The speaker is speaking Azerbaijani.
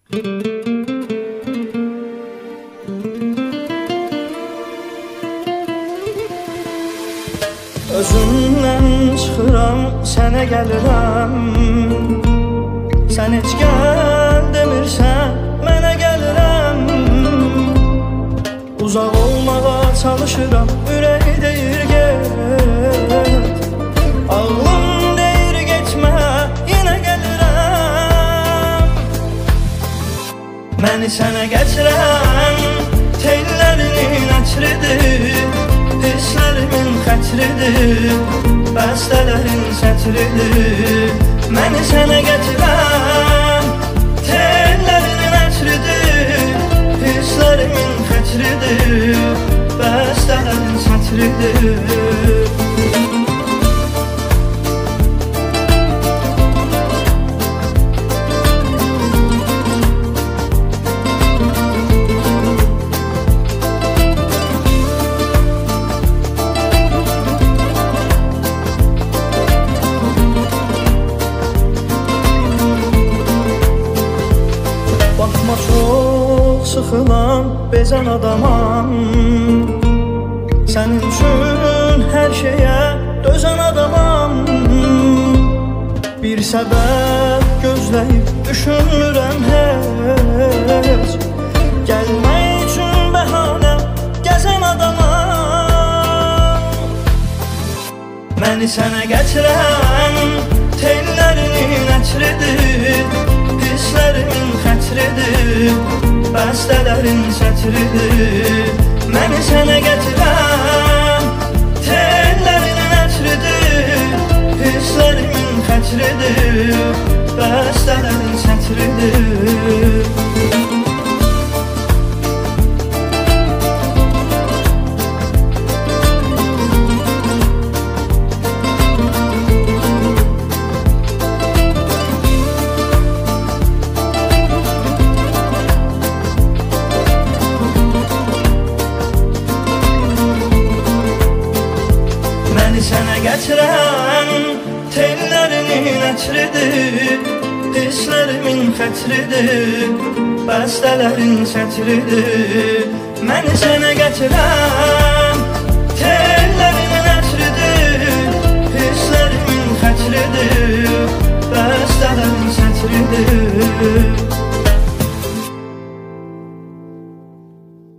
Özümdən çıxıram, sənə gəlirəm. Sən heç gəl demirsən, mənə gəlirəm. Uzaq olmağa çalışıram, ürəyi deyir get. Ağlım deyir getmə, yenə gəlirəm. Məni sənə gətirəm, tellərinin ətridir. Hisslərimin xətridir, bəstələrin sətridir. Məni sənə gətirəm, tellərinin ətridir. Hisslərimin xətridir, bəstələrin sətridir. Çox sıxılan, bezən adamam. Sənin üçün hər şeyə dözən adamam. Bir səbəb gözləyib düşünmürəm heç. Gəlmək üçün bəhanə gəzən adamam. Məni sənə gətirəm, tellərinin ətridir. Hisslərimin xətridir, bəstələrin sətridir. Məni sənə gətirəm, tellərinin ətridir. Hisslərimin xətridir, bəstələrin sətridir. Sənə gətirəm, tellərinin ətridir. Hisslərimin xətridir, bəstələrin sətridir. Məni sənə gətirəm,